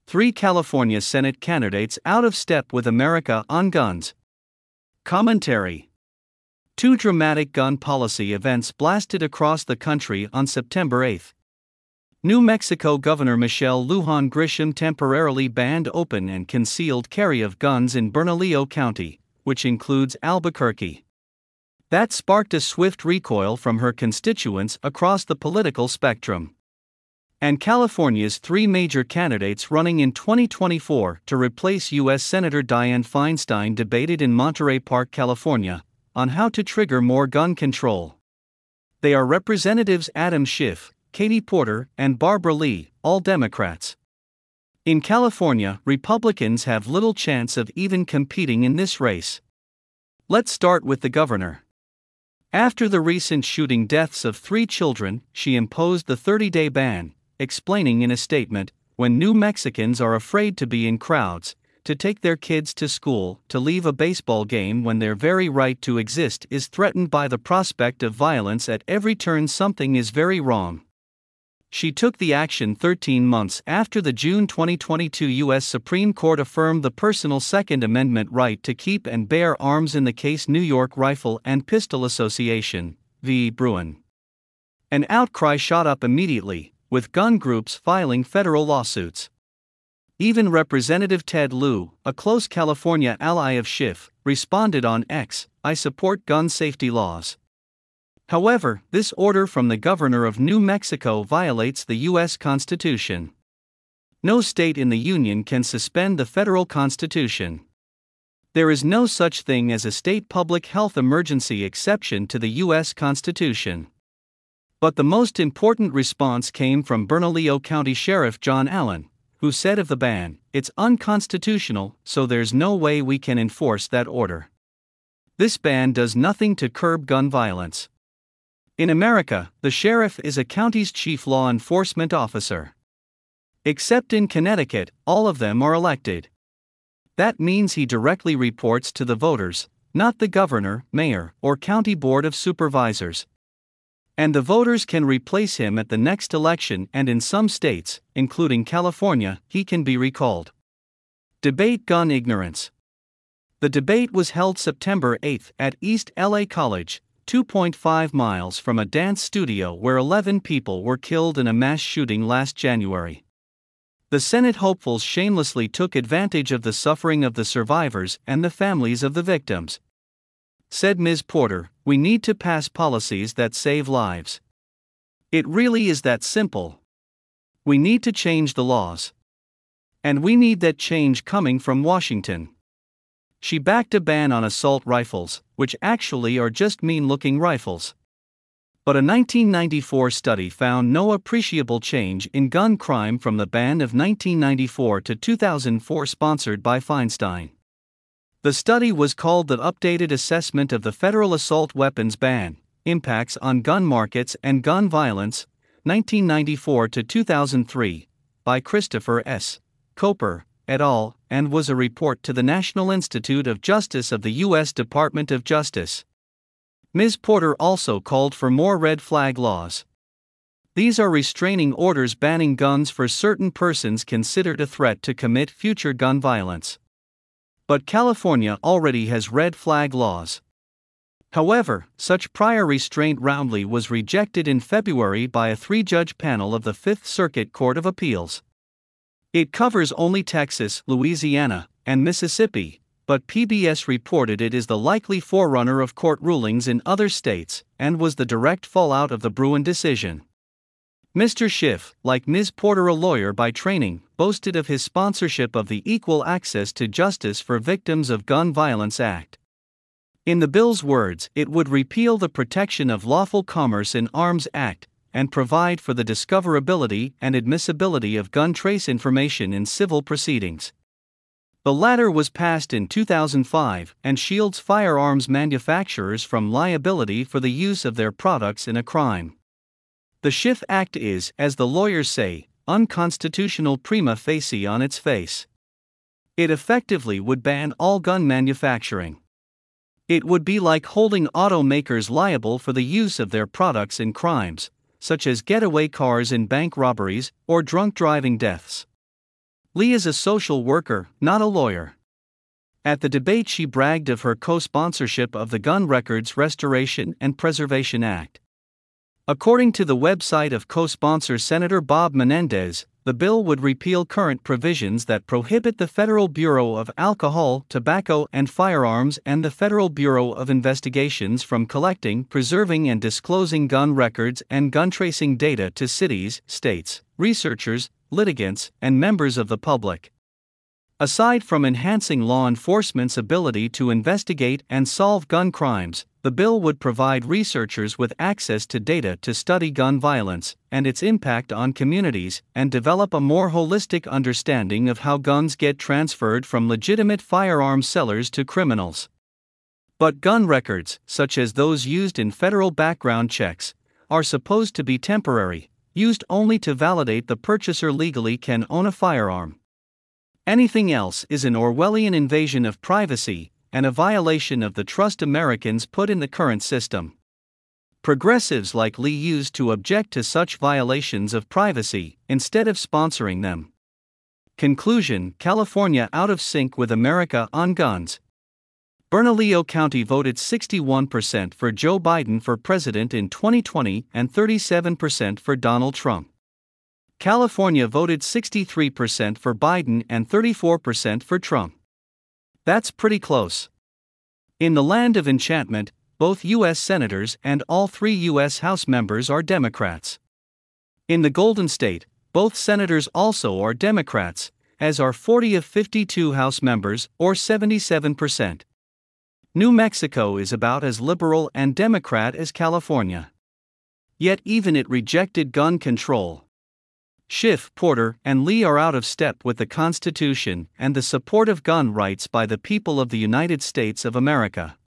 Three California Senate candidates out of step with America on guns. Commentary. Two dramatic gun policy events blasted across the country on September 8. New Mexico Governor Michelle Lujan Grisham temporarily banned open and concealed carry of guns in Bernalillo County, which includes Albuquerque. That sparked a swift recoil from her constituents across the political spectrum. And California's three major candidates running in 2024 to replace U.S. Senator Dianne Feinstein debated in Monterey Park, California, on how to trigger more gun control. They are Representatives Adam Schiff, Katie Porter, and Barbara Lee, all Democrats. In California, Republicans have little chance of even competing in this race. Let's start with the governor. After the recent shooting deaths of 3 children, she imposed the 30-day ban, explaining in a statement, when New Mexicans are afraid to be in crowds, to take their kids to school, to leave a baseball game when their very right to exist is threatened by the prospect of violence at every turn, something is very wrong. She took the action 13 months after the June 2022 U.S. Supreme Court affirmed the personal Second Amendment right to keep and bear arms in the case New York Rifle and Pistol Association v. Bruen. An outcry shot up immediately, with gun groups filing federal lawsuits. Even Representative Ted Lieu, a close California ally of Schiff, responded on X, "I support gun safety laws." However, this order from the governor of New Mexico violates the U.S. Constitution. No state in the Union can suspend the federal Constitution. There is no such thing as a state public health emergency exception to the U.S. Constitution. But the most important response came from Bernalillo County Sheriff John Allen, who said of the ban, "It's unconstitutional, so there's no way we can enforce that order. This ban does nothing to curb gun violence." In America, the sheriff is a county's chief law enforcement officer. Except in Connecticut, all of them are elected. That means he directly reports to the voters, not the governor, mayor, or county board of supervisors. And the voters can replace him at the next election, and in some states, including California, he can be recalled. Debate gun ignorance. The debate was held September 8 at East LA College, 2.5 miles from a dance studio where 11 people were killed in a mass shooting last January. The Senate hopefuls shamelessly took advantage of the suffering of the survivors and the families of the victims. Said Ms. Porter, "We need to pass policies that save lives. It really is that simple. We need to change the laws. And we need that change coming from Washington." She backed a ban on assault rifles, which actually are just mean-looking rifles. But a 1994 study found no appreciable change in gun crime from the ban of 1994 to 2004 sponsored by Feinstein. The study was called the Updated Assessment of the Federal Assault Weapons Ban, Impacts on Gun Markets and Gun Violence, 1994 to 2003, by Christopher S. Koper, et al., and was a report to the National Institute of Justice of the U.S. Department of Justice. Ms. Porter also called for more red flag laws. These are restraining orders banning guns for certain persons considered a threat to commit future gun violence. But California already has red flag laws. However, such prior restraint roundly was rejected in February by a 3-judge panel of the Fifth Circuit Court of Appeals. It covers only Texas, Louisiana, and Mississippi, but PBS reported it is the likely forerunner of court rulings in other states, and was the direct fallout of the Bruen decision. Mr. Schiff, like Ms. Porter, a lawyer by training, boasted of his sponsorship of the Equal Access to Justice for Victims of Gun Violence Act. In the bill's words, it would repeal the Protection of Lawful Commerce in Arms Act, and provide for the discoverability and admissibility of gun trace information in civil proceedings. The latter was passed in 2005 and shields firearms manufacturers from liability for the use of their products in a crime. The Schiff Act is, as the lawyers say, unconstitutional prima facie on its face. It effectively would ban all gun manufacturing. It would be like holding automakers liable for the use of their products in crimes, such as getaway cars in bank robberies or drunk driving deaths. Lee is a social worker, not a lawyer. At the debate, she bragged of her co-sponsorship of the Gun Records Restoration and Preservation Act. According to the website of co-sponsor Senator Bob Menendez, the bill would repeal current provisions that prohibit the Federal Bureau of Alcohol, Tobacco, and Firearms and the Federal Bureau of Investigations from collecting, preserving, and disclosing gun records and gun tracing data to cities, states, researchers, litigants, and members of the public. Aside from enhancing law enforcement's ability to investigate and solve gun crimes, the bill would provide researchers with access to data to study gun violence and its impact on communities and develop a more holistic understanding of how guns get transferred from legitimate firearms sellers to criminals. But gun records, such as those used in federal background checks, are supposed to be temporary, used only to validate the purchaser legally can own a firearm. Anything else is an Orwellian invasion of privacy and a violation of the trust Americans put in the current system. Progressives like Lee used to object to such violations of privacy instead of sponsoring them. Conclusion: California out of sync with America on guns. Bernalillo County voted 61% for Joe Biden for president in 2020 and 37% for Donald Trump. California voted 63% for Biden and 34% for Trump. That's pretty close. In the land of enchantment, both U.S. senators and all 3 U.S. House members are Democrats. In the Golden State, both senators also are Democrats, as are 40 of 52 House members, or 77%. New Mexico is about as liberal and Democrat as California. Yet even it rejected gun control. Schiff, Porter, and Lee are out of step with the Constitution and the support of gun rights by the people of the United States of America.